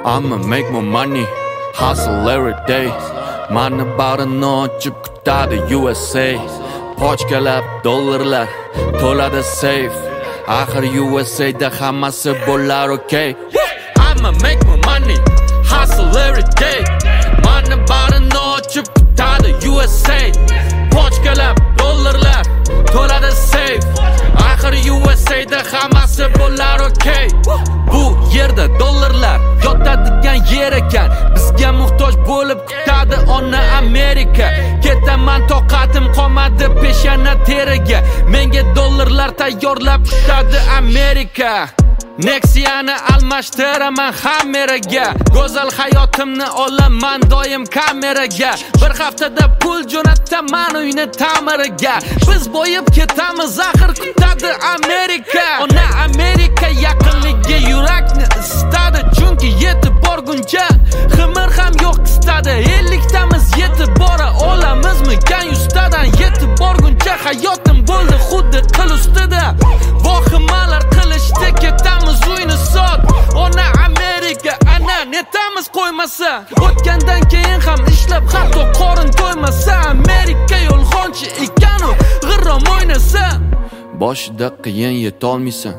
I'ma make more money, hustle every day. Mani barini ochib kutadi USA. Pochkalab dollarlar to'ladi safe. Axir USAda hammasi bo'lar okay. I'ma make more money, hustle every day. Mani barini ochib kutadi USA. Pochkalab dollarlar to'ladi safe. Axir USAda hammasi bo'lar okay. Bu yerda dollarlar yotadigan yer ekan. Bizga muhtoj bo'lib kutadi ona Amerika. Ketaman toqatim qolmadi peshana teriga. Menga dollarlar tayyorlab kutadi Amerika. Nexia'ni almashtiraman Hammerga. Go'zal hayotimni olaman doim kameraga. Bir haftada pul jo'nataman uyni ta'miriga. Biz bo'yib ketamiz axir kutadi Amerika. Ona Amerika yaqinligi yurakni istadi. Chunki yetib borguncha ximir ham yo'q istadi. 50 tamiz yetib bora olamizmikan 100 tadan yetib borguncha hayotim bo'ldi xuddi qil ustida. Vohimalar qilishdi ketamiz uyni sot. Ona Amerika ana netamiz qo'ymasa. O'tgandan keyin ham ishlab hatto qorin to'ymasa. Amerika yolg'onchi ekan u g'irrom o'ynasa. Boshida qiyin yetolmaysan.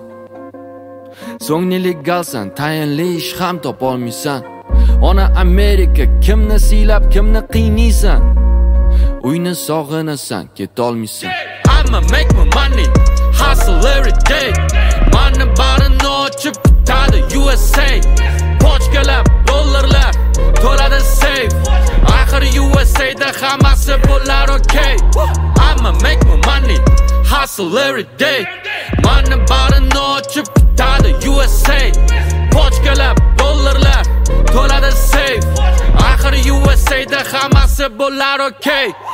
So'ng nelegalsan, tayinli ish ham topolmaysan. Ona Amerika kimni siylab kimni qiynaysan. Uyni sog'inasan, ketolmaysan. I'ma make more money, hustle every day. Mani barini ochib kutadi USA. Pochkalab dollarlar to'ladi safe. Axir USAda hammasi bo'lar okay. I'ma make more money, hustle every day. Mani barini ochib kutadi USA. Pochkalab dollarlar to'ladi safe. Axir USAda hammasi bo'lar okay.